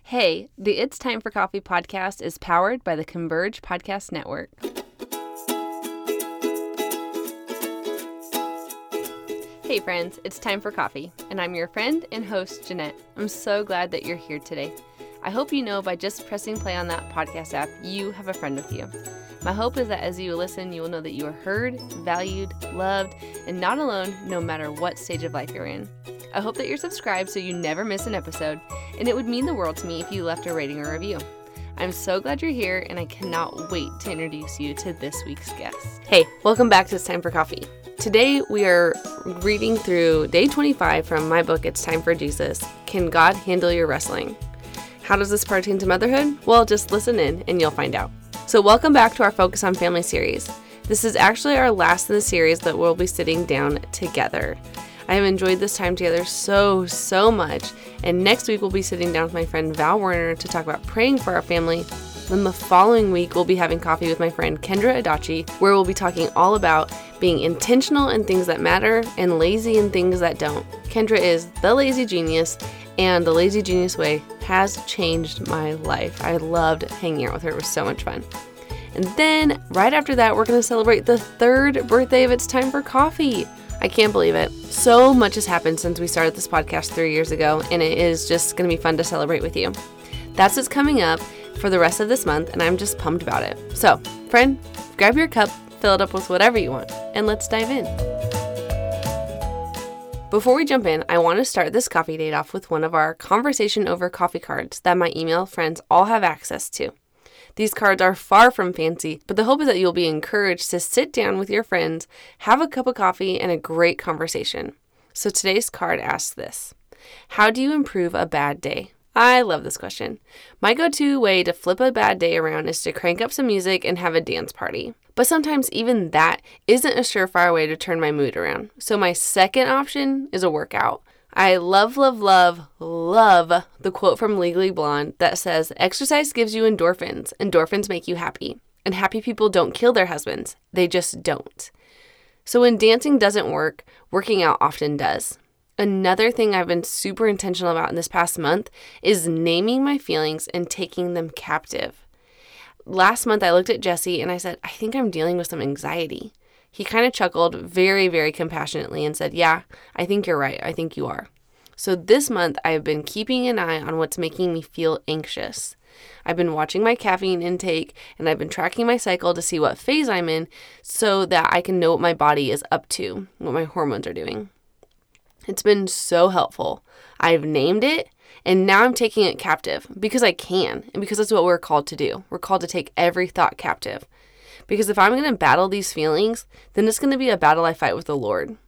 Hey, the It's Time for Coffee podcast is powered by the Converge Podcast Network. Hey friends, it's time for coffee, and I'm your friend and host, Jeanette. I'm so glad that you're here today. I hope you know by just pressing play on that podcast app, you have a friend with you. My hope is that as you listen, you will know that you are heard, valued, loved, and not alone no matter what stage of life you're in. I hope that you're subscribed so you never miss an episode, and it would mean the world to me if you left a rating or review. I'm so glad you're here, and I cannot wait to introduce you to this week's guest. Hey, welcome back to It's Time for Coffee. Today we are reading through day 25 from my book, It's Time for Jesus. Can God Handle Your Wrestling? How does this pertain to motherhood? Well, just listen in and you'll find out. So welcome back to our Focus on Family series. This is actually our last in the series that we'll be sitting down together. I have enjoyed this time together so much, and next week we'll be sitting down with my friend Val Werner to talk about praying for our family. Then the following week we'll be having coffee with my friend Kendra Adachi, where we'll be talking all about being intentional in things that matter and lazy in things that don't. Kendra is the lazy genius, and the Lazy Genius Way has changed my life. I loved hanging out with her. It was so much fun. And then right after that, we're going to celebrate the 3rd birthday of It's Time for Coffee. I can't believe it. So much has happened since we started this podcast 3 years ago, and it is just going to be fun to celebrate with you. That's what's coming up for the rest of this month, and I'm just pumped about it. So, friend, grab your cup, fill it up with whatever you want, and let's dive in. Before we jump in, I want to start this coffee date off with one of our conversation over coffee cards that my email friends all have access to. These cards are far from fancy, but the hope is that you'll be encouraged to sit down with your friends, have a cup of coffee, and a great conversation. So today's card asks this: how do you improve a bad day? I love this question. My go-to way to flip a bad day around is to crank up some music and have a dance party. But sometimes even that isn't a surefire way to turn my mood around. So my second option is a workout. I love the quote from Legally Blonde that says, exercise gives you endorphins. Endorphins make you happy. And happy people don't kill their husbands. They just don't. So when dancing doesn't work, working out often does. Another thing I've been super intentional about in this past month is naming my feelings and taking them captive. Last month I looked at Jesse and I said, I think I'm dealing with some anxiety. He kind of chuckled very, very compassionately and said, yeah, I think you're right. I think you are. So this month I have been keeping an eye on what's making me feel anxious. I've been watching my caffeine intake and I've been tracking my cycle to see what phase I'm in so that I can know what my body is up to, what my hormones are doing. It's been so helpful. I've named it, and now I'm taking it captive because I can, and because that's what we're called to do. We're called to take every thought captive. Because if I'm going to battle these feelings, then it's going to be a battle I fight with the Lord.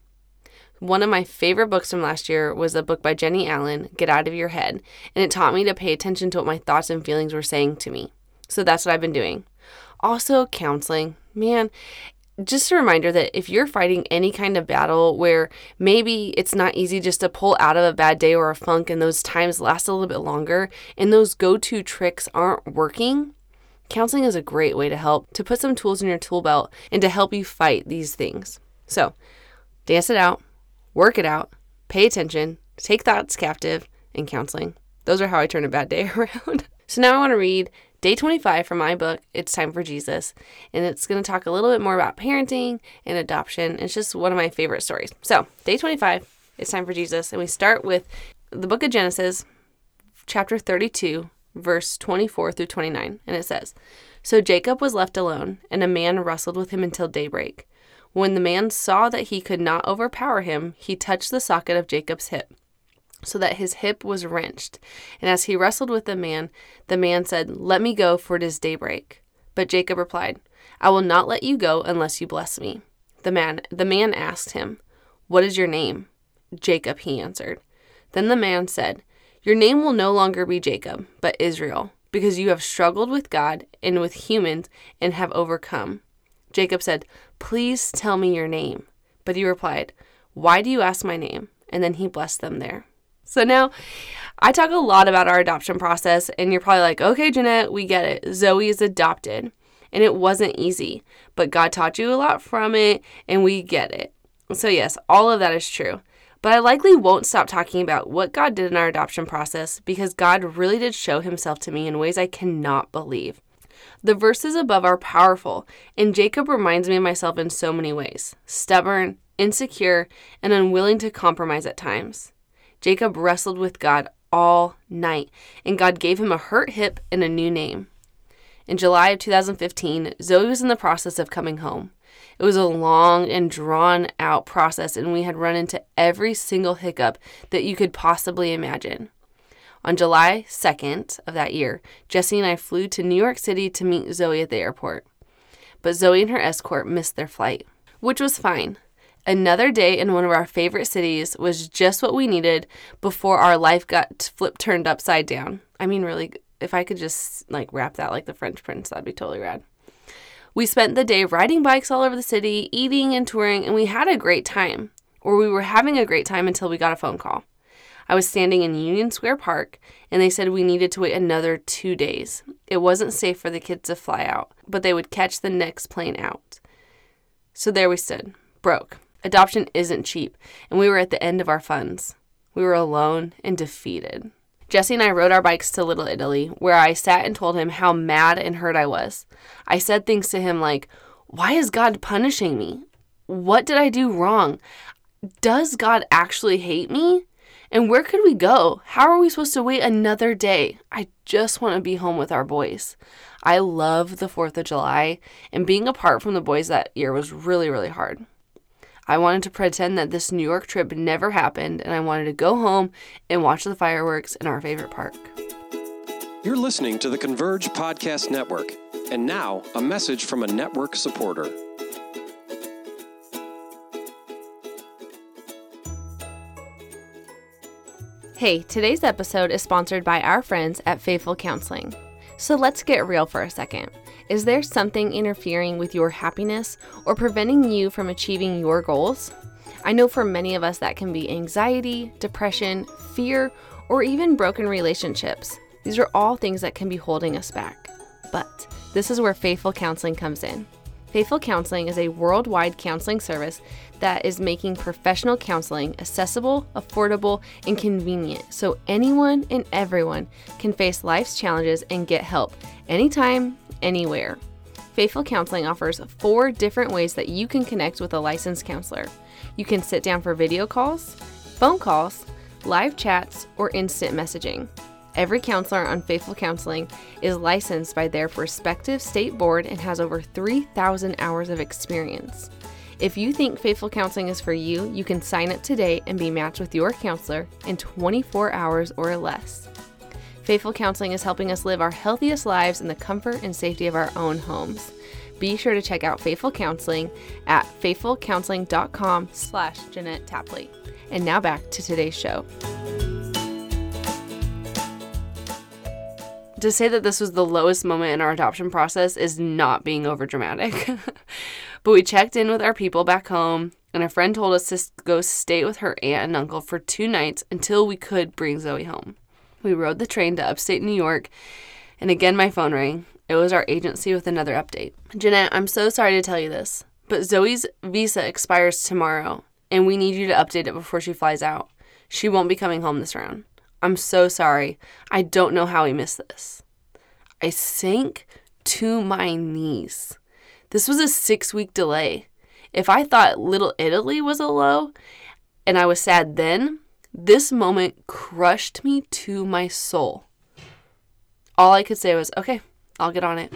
One of my favorite books from last year was a book by Jenny Allen, Get Out of Your Head, and it taught me to pay attention to what my thoughts and feelings were saying to me. So that's what I've been doing. Also, counseling. Man, just a reminder that if you're fighting any kind of battle where maybe it's not easy just to pull out of a bad day or a funk and those times last a little bit longer and those go-to tricks aren't working, counseling is a great way to help, to put some tools in your tool belt and to help you fight these things. So, dance it out, work it out, pay attention, take thoughts captive, and counseling. Those are how I turn a bad day around. So now I want to read day 25 from my book, It's Time for Jesus. And it's going to talk a little bit more about parenting and adoption. It's just one of my favorite stories. So, day 25, It's Time for Jesus. And we start with the book of Genesis, chapter 32, verse 24 through 29. And it says, so Jacob was left alone, and a man wrestled with him until daybreak. When the man saw that he could not overpower him, he touched the socket of Jacob's hip, so that his hip was wrenched. And as he wrestled with the man said, let me go, for it is daybreak. But Jacob replied, I will not let you go unless you bless me. The man asked him, what is your name? Jacob, he answered. Then the man said, your name will no longer be Jacob, but Israel, because you have struggled with God and with humans and have overcome. Jacob said, please tell me your name. But he replied, why do you ask my name? And then he blessed them there. So now, I talk a lot about our adoption process, and you're probably like, okay, Jeanette, we get it. Zoe is adopted, and it wasn't easy, but God taught you a lot from it, and we get it. So yes, all of that is true. But I likely won't stop talking about what God did in our adoption process because God really did show himself to me in ways I cannot believe. The verses above are powerful, and Jacob reminds me of myself in so many ways: stubborn, insecure, and unwilling to compromise at times. Jacob wrestled with God all night, and God gave him a hurt hip and a new name. In July of 2015, Zoe was in the process of coming home. It was a long and drawn-out process, and we had run into every single hiccup that you could possibly imagine. On July 2nd of that year, Jesse and I flew to New York City to meet Zoe at the airport. But Zoe and her escort missed their flight, which was fine. Another day in one of our favorite cities was just what we needed before our life got turned upside down. I mean, really, if I could just rap that like the French Prince, that'd be totally rad. We spent the day riding bikes all over the city, eating and touring, and we had a great time. Or we were having a great time until we got a phone call. I was standing in Union Square Park, and they said we needed to wait another 2 days. It wasn't safe for the kids to fly out, but they would catch the next plane out. So there we stood, broke. Adoption isn't cheap, and we were at the end of our funds. We were alone and defeated. Jesse and I rode our bikes to Little Italy, where I sat and told him how mad and hurt I was. I said things to him like, "Why is God punishing me? What did I do wrong? Does God actually hate me? And where could we go? How are we supposed to wait another day? I just want to be home with our boys." I love the 4th of July, and being apart from the boys that year was really, really hard. I wanted to pretend that this New York trip never happened, and I wanted to go home and watch the fireworks in our favorite park. You're listening to the Converge Podcast Network. And now, a message from a network supporter. Hey, today's episode is sponsored by our friends at Faithful Counseling. So let's get real for a second. Is there something interfering with your happiness or preventing you from achieving your goals? I know for many of us that can be anxiety, depression, fear, or even broken relationships. These are all things that can be holding us back. But this is where Faithful Counseling comes in. Faithful Counseling is a worldwide counseling service that is making professional counseling accessible, affordable, and convenient so anyone and everyone can face life's challenges and get help anytime, anywhere. Faithful Counseling offers 4 different ways that you can connect with a licensed counselor. You can sit down for video calls, phone calls, live chats, or instant messaging. Every counselor on Faithful Counseling is licensed by their respective state board and has over 3,000 hours of experience. If you think Faithful Counseling is for you, you can sign up today and be matched with your counselor in 24 hours or less. Faithful Counseling is helping us live our healthiest lives in the comfort and safety of our own homes. Be sure to check out Faithful Counseling at faithfulcounseling.com/Jeanette Tapley. And now back to today's show. To say that this was the lowest moment in our adoption process is not being overdramatic. But we checked in with our people back home, and a friend told us to go stay with her aunt and uncle for 2 nights until we could bring Zoe home. We rode the train to upstate New York, and again my phone rang. It was our agency with another update. "Jeanette, I'm so sorry to tell you this, but Zoe's visa expires tomorrow, and we need you to update it before she flies out. She won't be coming home this round. I'm so sorry. I don't know how we missed this." I sank to my knees. This was a 6-week delay. If I thought Little Italy was a low and I was sad then, this moment crushed me to my soul. All I could say was, "Okay, I'll get on it."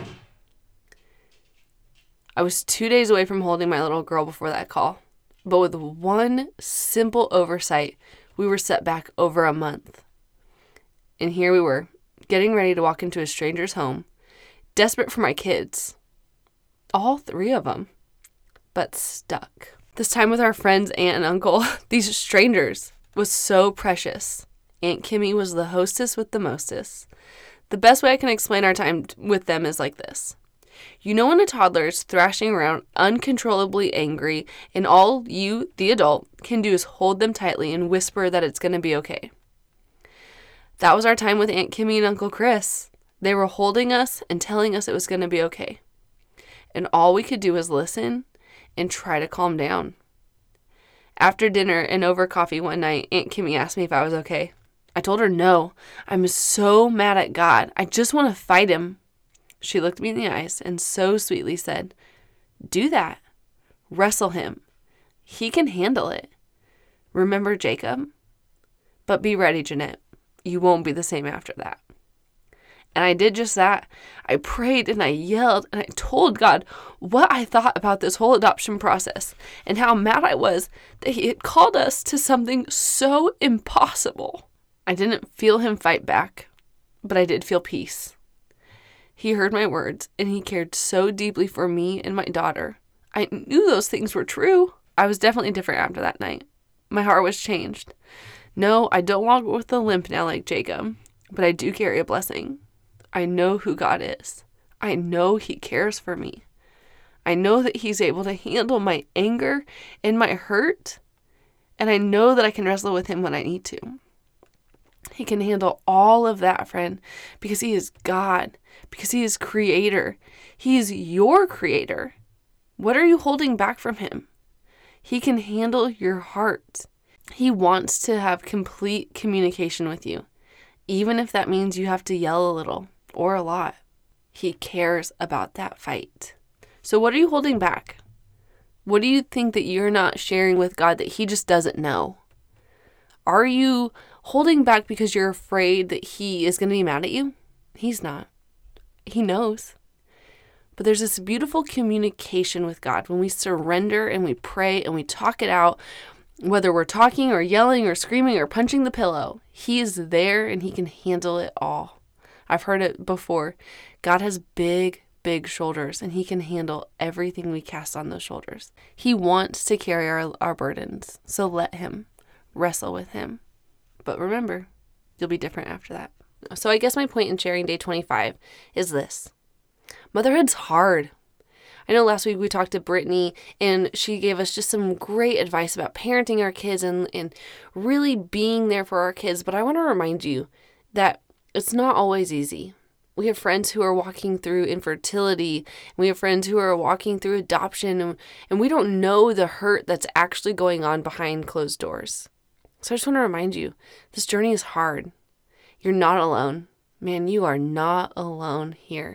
I was 2 days away from holding my little girl before that call, but with one simple oversight, we were set back over a month. And here we were, getting ready to walk into a stranger's home, desperate for my kids. All 3 of them, but stuck. This time with our friends, aunt and uncle, these strangers, was so precious. Aunt Kimmy was the hostess with the mostest. The best way I can explain our time with them is like this. You know when a toddler is thrashing around uncontrollably angry and all you, the adult, can do is hold them tightly and whisper that it's going to be okay? That was our time with Aunt Kimmy and Uncle Chris. They were holding us and telling us it was going to be okay. And all we could do was listen and try to calm down. After dinner and over coffee one night, Aunt Kimmy asked me if I was okay. I told her no. I'm so mad at God. I just want to fight him. She looked me in the eyes and so sweetly said, do that. Wrestle him. He can handle it. Remember Jacob? But be ready, Jeanette. You won't be the same after that. And I did just that. I prayed and I yelled and I told God what I thought about this whole adoption process and how mad I was that he had called us to something so impossible. I didn't feel him fight back, but I did feel peace. He heard my words and he cared so deeply for me and my daughter. I knew those things were true. I was definitely different after that night. My heart was changed. No, I don't walk with a limp now like Jacob, but I do carry a blessing. I know who God is. I know he cares for me. I know that he's able to handle my anger and my hurt, and I know that I can wrestle with him when I need to. He can handle all of that, friend, because he is God, because he is creator. He is your creator. What are you holding back from him? He can handle your heart. He wants to have complete communication with you, even if that means you have to yell a little or a lot. He cares about that fight. So what are you holding back? What do you think that you're not sharing with God that he just doesn't know? Are you holding back because you're afraid that he is going to be mad at you? He's not. He knows. But there's this beautiful communication with God when we surrender and we pray and we talk it out, whether we're talking or yelling or screaming or punching the pillow. He is there and he can handle it all. I've heard it before. God has big, big shoulders and he can handle everything we cast on those shoulders. He wants to carry our burdens. So let him. Wrestle with him. But remember, you'll be different after that. So I guess my point in sharing day 25 is this. Motherhood's hard. I know last week we talked to Brittany and she gave us just some great advice about parenting our kids and really being there for our kids. But I want to remind you that it's not always easy. We have friends who are walking through infertility. We have friends who are walking through adoption, and we don't know the hurt that's actually going on behind closed doors. So I just want to remind you, this journey is hard. You're not alone. Man, you are not alone here.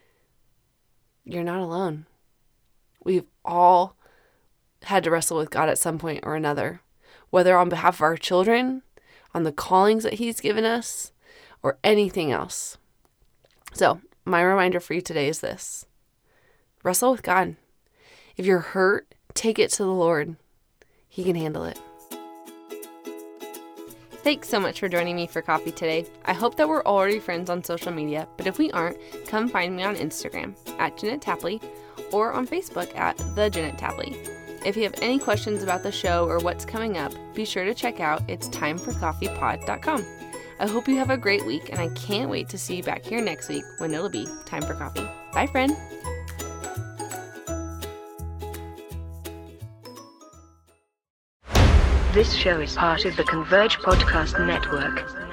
You're not alone. We've all had to wrestle with God at some point or another, whether on behalf of our children, on the callings that he's given us, or anything else. So my reminder for you today is this. Wrestle with God. If you're hurt, take it to the Lord. He can handle it. Thanks so much for joining me for coffee today. I hope that we're already friends on social media, but if we aren't, come find me on Instagram at Jeanette Tapley or on Facebook at The Jeanette Tapley. If you have any questions about the show or what's coming up, be sure to check out itsTimeForCoffeePod.com. I hope you have a great week, and I can't wait to see you back here next week when it'll be time for coffee. Bye, friend. This show is part of the Converge Podcast Network.